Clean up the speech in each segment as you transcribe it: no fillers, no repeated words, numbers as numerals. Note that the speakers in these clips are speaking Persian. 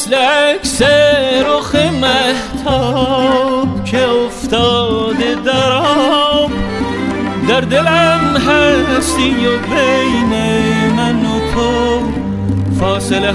مثل عکس رخ مهتاب که افتاده در آب، در دلم هستی و بین من و تو فاصله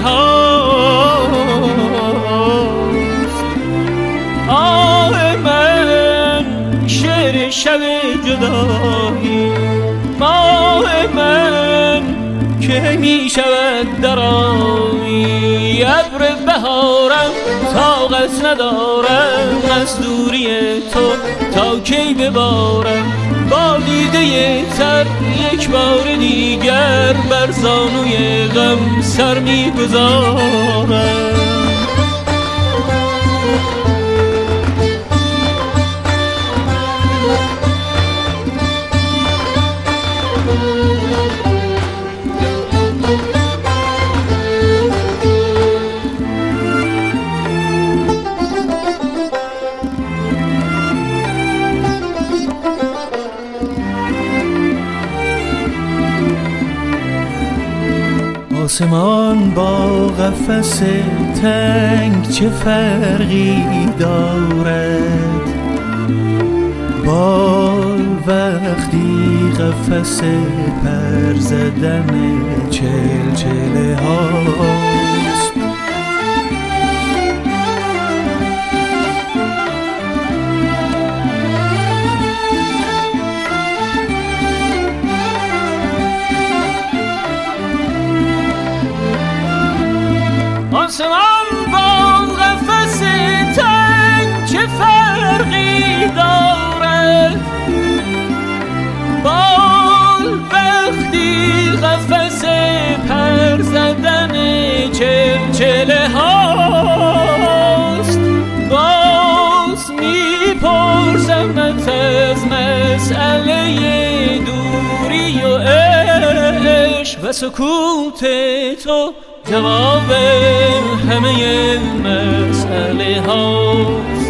هاست. آه من شعر شب جدایی، ماه من که می شود درایی، ابر بهارم طاقت ندارم از دوری تو تا کی ببارم با دیده تر یک بار دیگر بر زانوی غم سر می گذارم. آسمان با قفس تنگ چه فرقی دارد؟ بال وقتی قفس پر زدن چلچله هاست. آسمان با قفس تنگ چه فرقی دارد؟ بال وقتی قفس پر زدن چلچله هاست. باز میپرسمت از مسئله دوری و عشق و سکوت تو جواب همه مسئله هاست.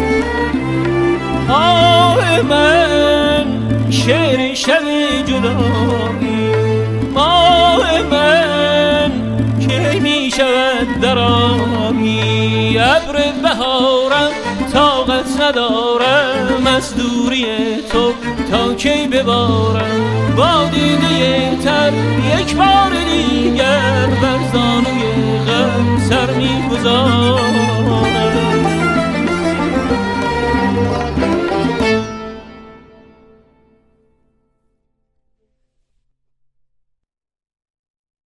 آه من شعر شب جدایی، ماه من که می شود در آبی، ابر بهارم طاقت ندارم از دوری تو تا کی ببارم با دیده تر یک بار